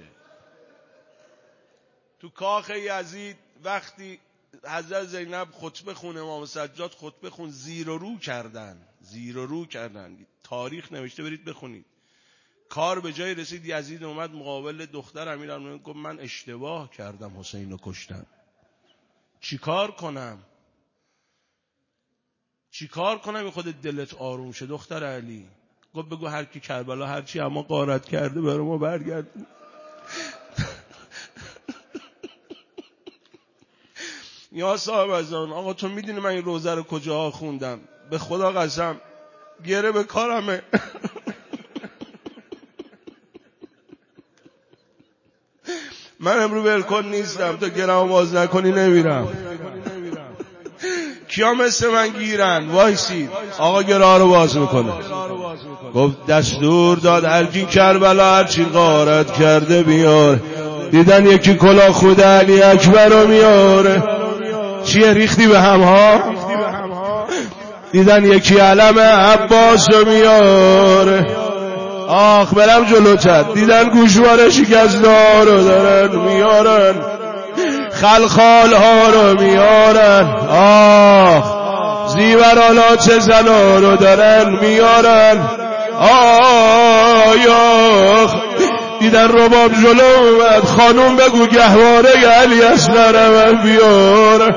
تو کاخ یزید وقتی حضرت زینب خطبه خون، امام سجاد خطبه خون، زیر و رو کردن، زیر و رو کردن. تاریخ نوشته، برید بخونید. کار به جای رسید، یزید اومد مقابل دختر امیرالمومنین گفت من اشتباه کردم حسین رو کشتم، چی کار کنم؟ چی کار کنم این خود دلت آروم شه؟ دختر علی گفت بگو هر کی کربلا هر چی اما غارت کرده برای ما برگرد. یا صاحب ازان آقا تو میدونی من این روزه رو کجاها خوندم؟ به خدا قسم گره به کارمه. من امرو ولکن نیستم، تو گرم باز نکنی نمیرم. کیا مثل من گیرن؟ وایسید آقا گره رو باز میکنه. گفت دستور داد هر کی کربلا هر چی غارت کرده بیار. دیدن یکی کلاه خود علی اکبر رو میاره. چیه ریختی به هم ها؟ دیدن یکی علم عباس رو میاره. آخ برم جلوتر. دیدن گوشواره شکستار رو دارن میارن، خلخال ها رو میارن. آخ زیورالات زنا رو دارن میارن. آخ دیدن رباب جلو اومد، خانوم بگو گهواره علی اصغر من بیاره.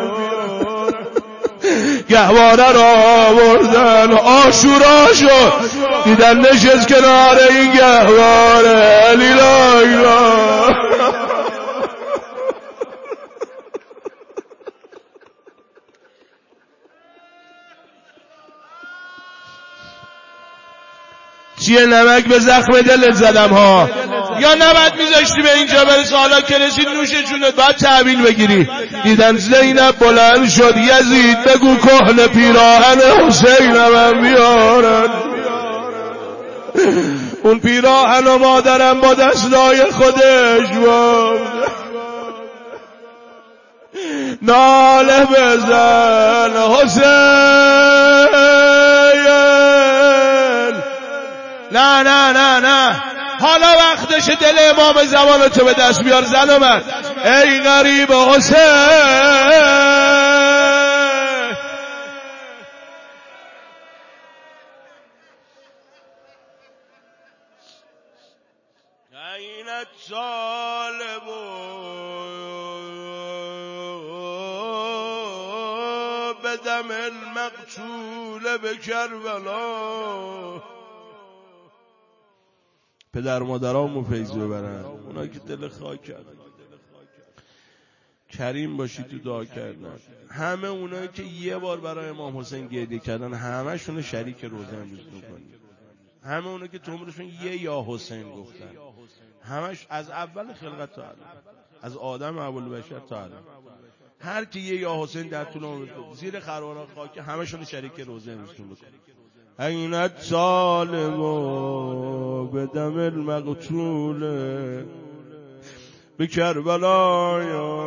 گهواره را آوردن، عاشورا شد. دیدن نشست کنار این گهواره علی لا. چیه نمک به زخم دلت زدم ها؟ یا نباید میذاشتی به اینجا برسه؟ حالا که رسید نوش جونت باید تحویل بگیری. دیدن زینب بلند شد، یزید بگو کهن پیراهن حسین من بیارن. اون پیراهن و مادرم با دستای خودش بود. ناله بزن حسین. نه نه نه نه حالا وقتش دل امام زمان تو به دست بیار. زن من ای غریب حسین. الصالب بدم المقتول به کربلا. پدر مادرامو فیض ببرن، اونا که دل خاک کردن. کریم باشی تو دعا کردن. همه اونایی که یه بار برای امام حسین گریه کردن همه شونو شریک روزه امروز میکنی. همه اونایی که تو عمرشون یه یا حسین گفتن، همش از اول خلقت تا الان، از آدم ابوالبشر تا الان، هر کی یه یا حسین در طول عمر زیر خروار خاک همشون شریک روزه امروز میکنی. این الطالب بدم المقتول به کربلا،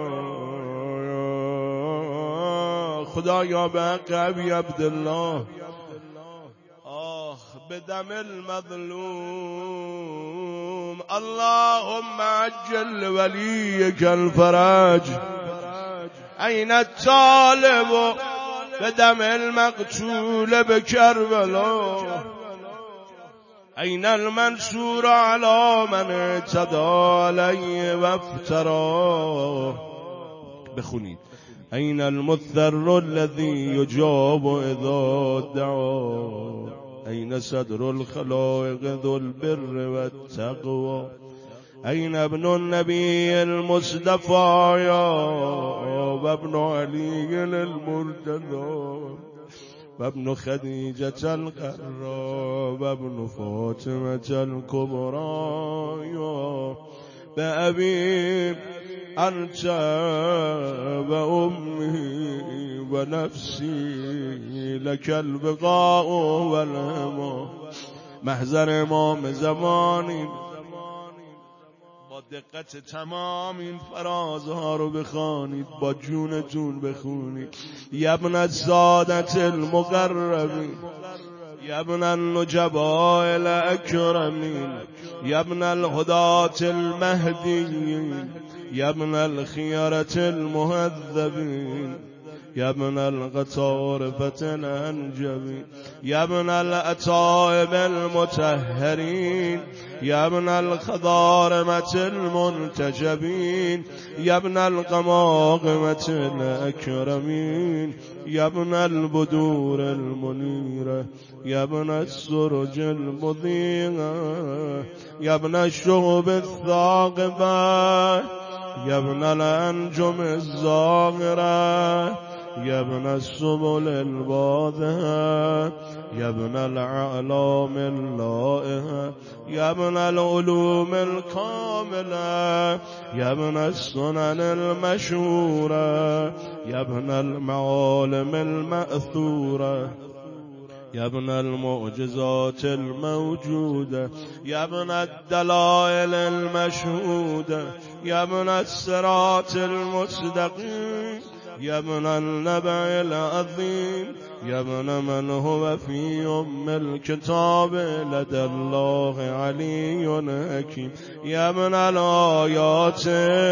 خدایا به حق ابی عبدالله، آه بدم المظلوم، اللهم عجل ولیک الفرج. این الطالب بدم المقتول به کربلا، این المنصور علی من اعتدى علیه و افترا. بخونید این المضطر الذی یجاب اذا دعا، این صدر الخلائق ذو البر والتقوى، این ابن النبی المصطفى و ابن علی المرتضى و ابن خدیجة القرا و ابن فاطمة الكبرى به ابی انت و امی و نفسی لک البقاء و الهما. محضر امام زمانی با دقت تمام این فرازها رو بخوانید، با جونتون بخونید. یبن السادة المقربین، یبن النجباء الاکرمین، یبن الهداة المهدیین، یبن الخیرة المهذبین، یبن القطارفة الانجبین، یبن الاتائب المطهرین، یبن الخضارمة المنتجبین، یبن القماقمة الاکرمین، یبن البدور المنیرة، یبن السرج المضیئة، یبن الشهب الثاقبة، یبن الانجم الزاغرة، یبن السبل الواضحة، یبن الاعلام اللائحة، یبن العلوم الكاملة، یبن السنن المشهورة، یبن المعالم المأثورة، یبن المعجزات الموجودة، یبن الدلائل المشهودة، یبن الصراط المستقيم، یبن النبع العظیم، یبن من هو فی ام الكتاب لدى الله علی حکیم، یبن الآیات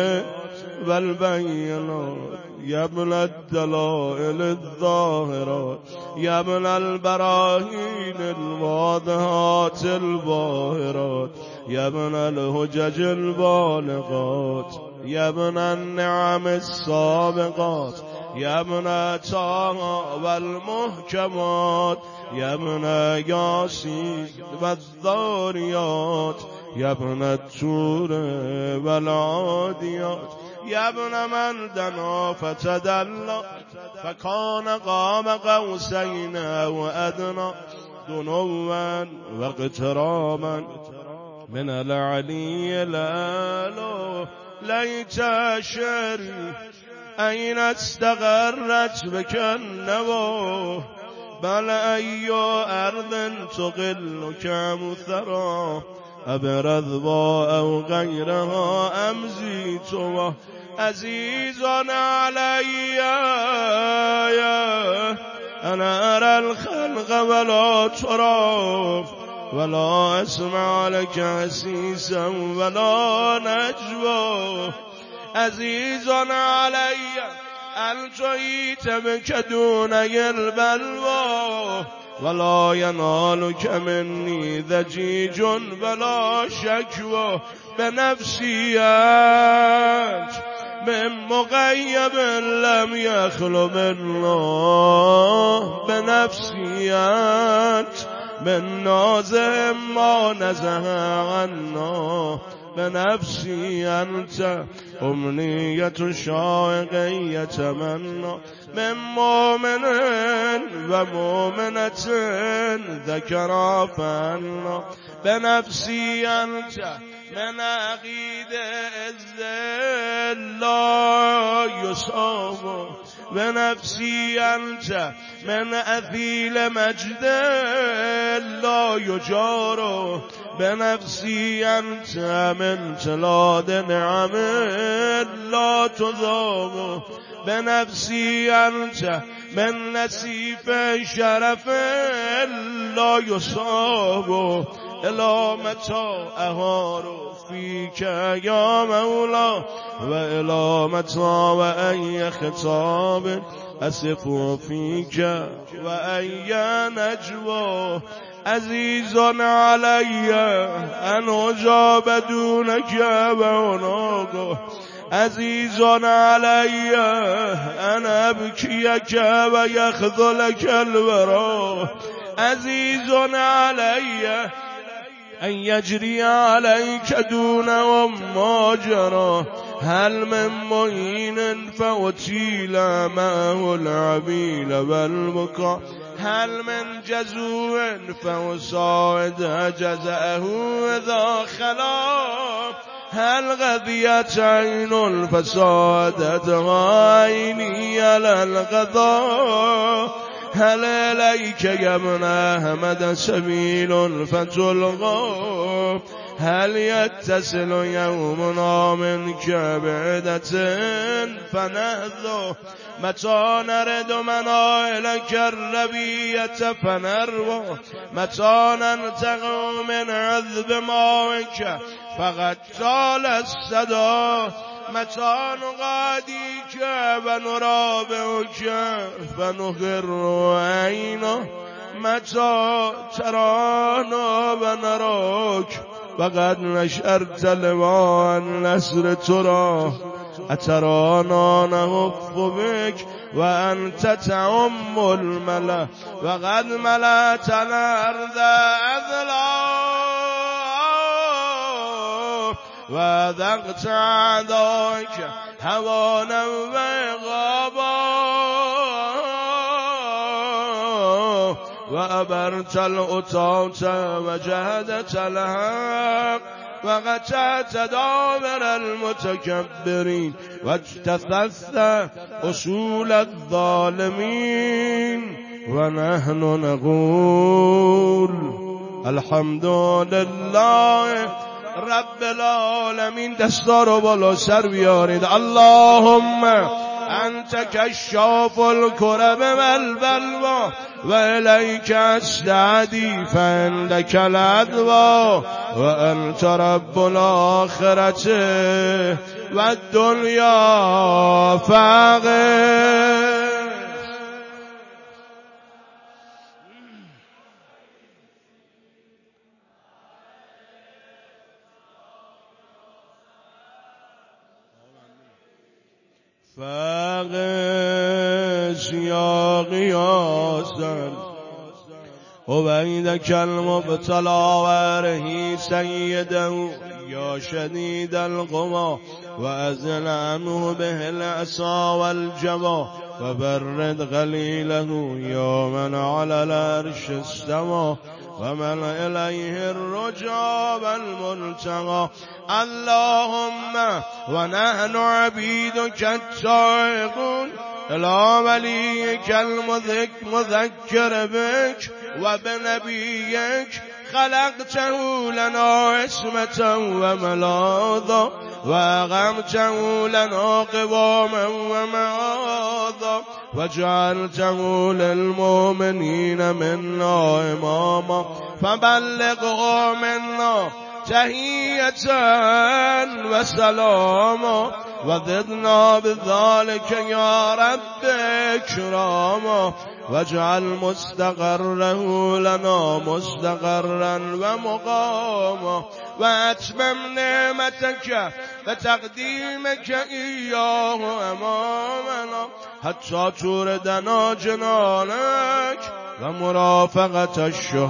والبینات، یبن الدلائل الظاهرات، یبن البراهین الواضحات الباهرات، یبن الحجج البالغات، یبن النعم السابقات، یبن طه والمحکمات، یبن یاسین والذاریات، یبن الطور والعادیات، یبن من دنا فتدلی فکان قاب قوسین او ادنی، دنوا و اقترابا من العلی الاعلی. لیت شعری این استقرت بک النوا، بل ای ارض تقل کمثرا، ابرذوا او غیرها امزی تو عزیزان علی. انا ارى الخلق ولا ترى، ولا اسمع لك حسيسا ولا نجوى، عزيزا علي التقيت بك دون البلوى، ولا ينالك مني ضجيج ولا شكوى بنفسيك من مغيب لم يخلو بالله بنفسيك من نازه ما نزه عنا بنفسي أنت أمنية شائق يتمنى من مؤمن ومؤمنة ذكر فأنا بنفسي أنت من عقيد الذل لا يصاب بنفسي أنت من أثيل مجد لا يجار بنفسي أنت من تلاد نعم لا تذاب بنفسي أنت من نسيف شرف لا يصاب إلى متى أهار فيك يا مولا وإلى متى وأي خطاب أسف فيك وأي نجوى عزيز علي أن أجاب دونك وناغ عزيز علي أن أبكيك ويخذلك الورى عزيز علي أن يجري عليك دون وما جرى هل من معين فوتيل معه العبيل والبكاء هل من جزو فوصاعد جزأه ذا خلاف هل غذيت عين الفساد عيني على الغضاء هل إليك يا ابن أحمد سبيل فتلغى هل يتصل يومنا منك بعدة فنهض متى نرد منائلك الربية فنروى متى ننتقم من عذب مائك فقد طال الصدى متى نغاديك ونرابعك فنغر عينا متى ترانا ونراك فقد نشرت لواء النسر ترى أترانا نهف بك وأنت تعم الملا وقد ملأت الأرض أذلا وذقت عداك هوانا وغابا وأبرت الأطاوت وجهدت الحق وقطعت دابر المتكبرين واجتثثت أصول الظالمين ونحن نقول الحمد لله رب العالمین. دستا رو بالا سر بیارید. اللهم انت کشاف الکرب والبلوا و الیک استعدی فعندک العدوا و انت رب الاخرت و الدنیا فقط. فاغش یا غیاسا عبیدک المبتلا ورهی سیده یا شدید القوا و ازل عنه به العصا والجوا و برد غلیله یا من علی العرش استوا و من الیه الرجا والملتقى. اللهم و نحن عبیدک التائبون الى ولیک المذکر بک و بنبیک خلقته لنا عصمة وملاذا وأقمته لنا قواما ومعاذا وجعلته للمؤمنين منا إماما فبلغه منا تحية وسلاما وزدنا بذلك يا رب إكراما واجعل مستقره لنا مستقرا ومقاما وأتمم نعمتك وتقديمك إياه أمامنا حتى توردنا جنانك ومرافقة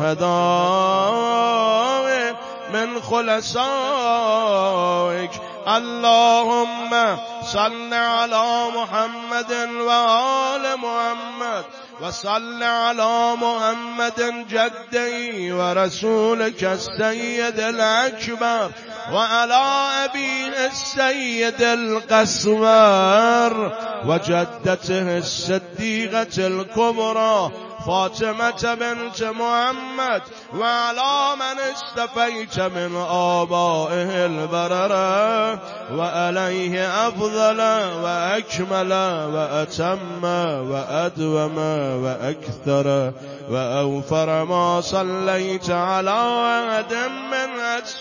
الشهداء من خلصائك. اللهم صل على محمد وآل محمد وصل على محمد جدي ورسولك السيد الأكبر وعلى أبيه السيد القسور وجدته الصديقة الكبرى فاطمة بنت محمد وعلى من استفيت من آبائه البررة وعليه أفضل وأكمل وأتم وأدوم وأكثر وأوفر ما صليت على أحد من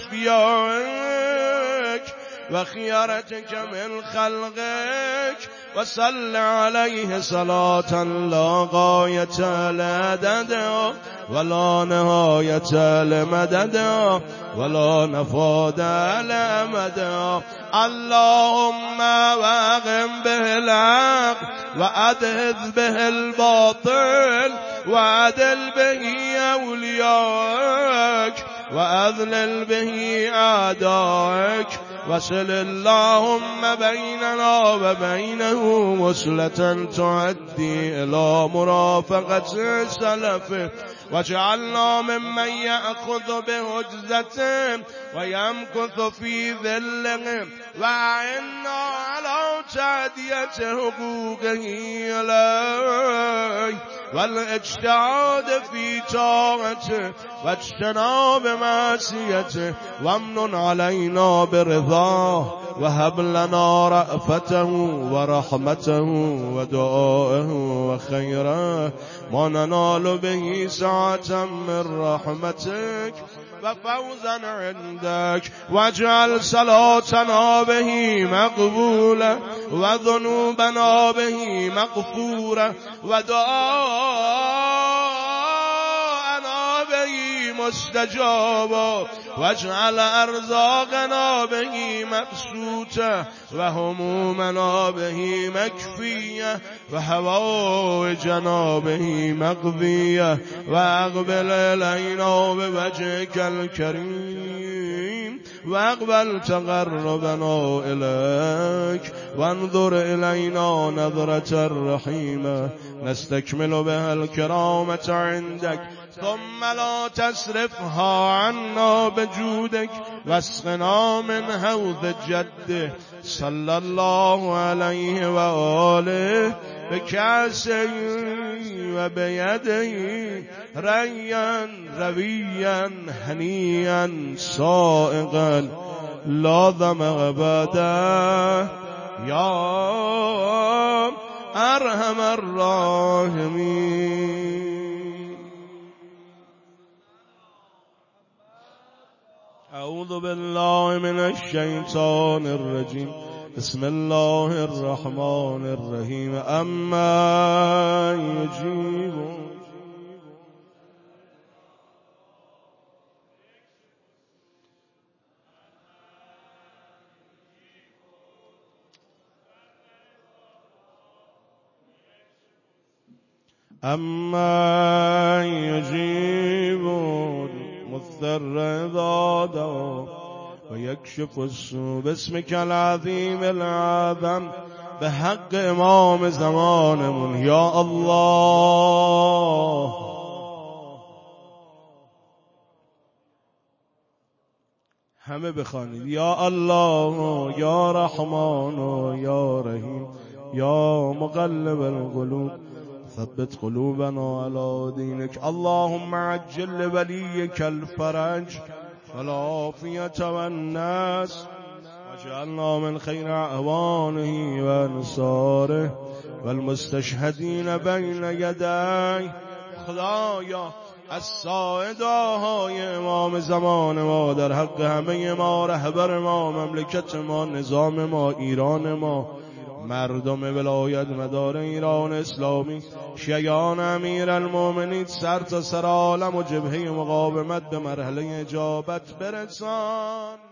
أصفيائك وخيرتك من خلقك وصل عليه صلاة لا غاية لعددها ولا نهاية لمددها ولا نفاد لأمدها. اللهم واقم به الحق وأدهذ به الباطل وعدل به أوليائك وأذلل به أعدائك وصل اللهم بيننا وبينه وصلة تعدي إلى مرافقة سلفه واجعلنا ممن يأخذ بهجزته ويمكث في ذله وأعنا على تعدية حقوقه إليه والاجتهاد في طاعته واجتناب معصيته وامن علينا برضاه وهب لنا رأفته ورحمته ودعائه وخيره ما ننال به سعة من رحمتك وفوزا عندك واجعل صلاتنا به مقبولة وذنوبنا به مغفورة ودعاءنا به مستجابا واجعل أرزاقنا به مبسوطة وهمومنا به مكفية وحوائجنا به مقضية وأقبل إلينا بوجهك الكريم واقبل تقربنا إليك وانظر إلينا نظرة رحيمة نستكمل بها الكرامة عندك ثم لا تصرفها عنا بجودك واسقنا من حوض جده صلى الله عليه وآله بكأسه وبيده ريا رويا هنيا سائغا لا ظمأ بعده يا أرحم الراحمين. أعوذ بالله من الشيطان الرجيم بسم الله الرحمن الرحيم. أما يجيب أما يجيب مضطر إذا دعا ويكشف السوء باسمك العظيم العظم بحق امام زمانمون يا الله. همه بخوانید یا الله یا رحمان یا رحیم یا مقلب القلوب ثبت قلوبنا على دينك. اللهم عجل لوليك الفرج والعافية والناس واجعلنا من خير أعوانه وأنصاره والمستشهدين بين يديه. خدایا از ساعداهای امام زمان ما در حق همه ما، رهبر ما، مملکت ما، نظام ما، ایران ما، مردم ولایت مدار ایران اسلامی، شیعان امیرالمومنین، سر تا سر عالم و جبهه مقاومت به مرحله اجابت برسان.